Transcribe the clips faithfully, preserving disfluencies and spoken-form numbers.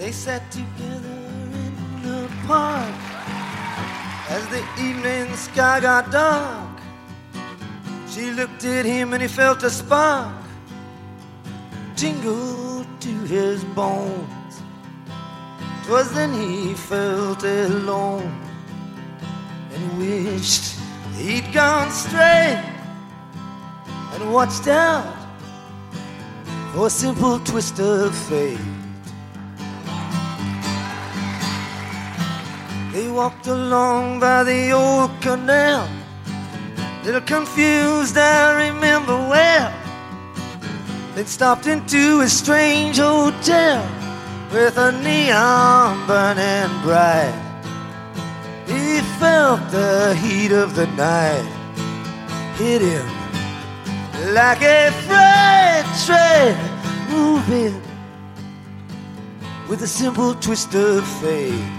They sat together in the park as the evening sky got dark. She looked at him and he felt a spark tingle to his bones. 'Twas then he felt alone and wished he'd gone straight and watched out for a simple twist of fate. They walked along by the old canal, little confused, I remember well. Then stopped into a strange hotel with a neon burning bright. He felt the heat of the night hit him like a freight train moving with a simple twist of fate.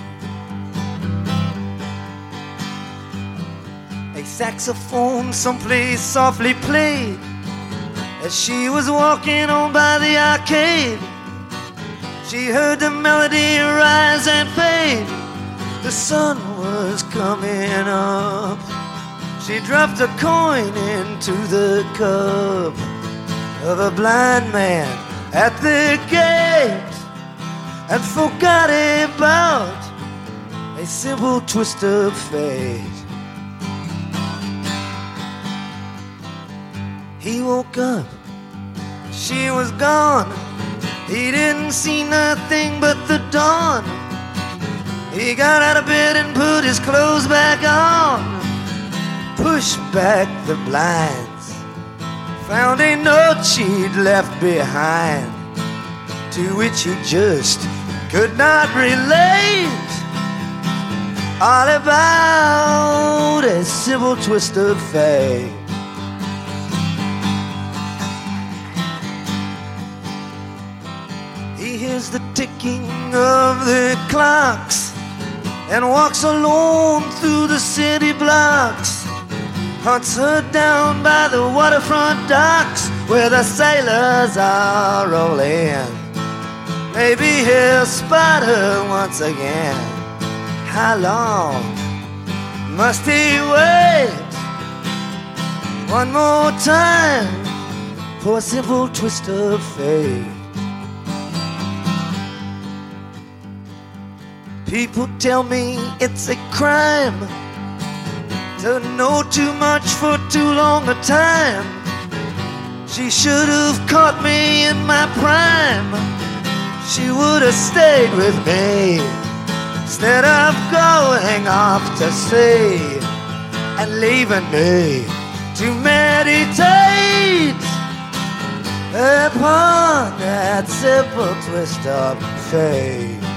A saxophone someplace softly played as she was walking on by the arcade. She heard the melody rise and fade. The sun was coming up. She dropped a coin into the cup of a blind man at the gate and forgot about a simple twist of fate. He woke up, she was gone. He didn't see nothing but the dawn. He got out of bed and put his clothes back on, pushed back the blinds, found a note she'd left behind, to which he just could not relate. All about a simple twist of fate. He hears the ticking of the clocks and walks alone through the city blocks, hunts her down by the waterfront docks where the sailors are rolling. Maybe he'll spot her once again. How long must he wait? One more time for a simple twist of fate. People tell me it's a crime to know too much for too long a time. She should have caught me in my prime. She would have stayed with me instead of going off to sea and leaving me to meditate upon that simple twist of fate.